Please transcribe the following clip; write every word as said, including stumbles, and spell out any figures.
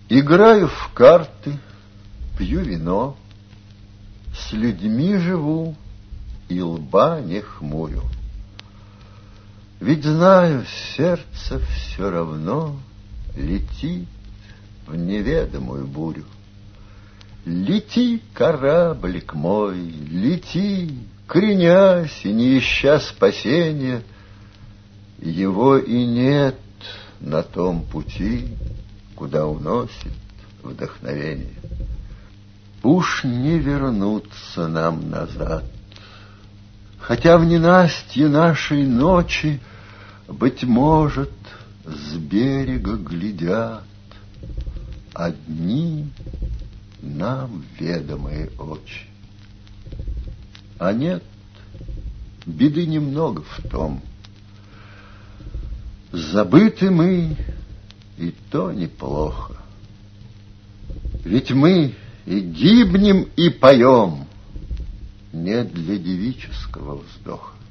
Играю в карты, пью вино, с людьми живу и лба не хмурю. Ведь знаю, сердце все равно летит в неведомую бурю. Лети, кораблик мой, лети, кренясь и не ища спасения. Его и нет на том пути, куда уносит вдохновение. Уж не вернуться нам назад, хотя в ненастье нашей ночи, быть может, с берега глядят одни нам ведомые очи. А нет, беды немного в том. Забыты мы, и то неплохо. Ведь мы и гибнем, и поем не для девического вздоха.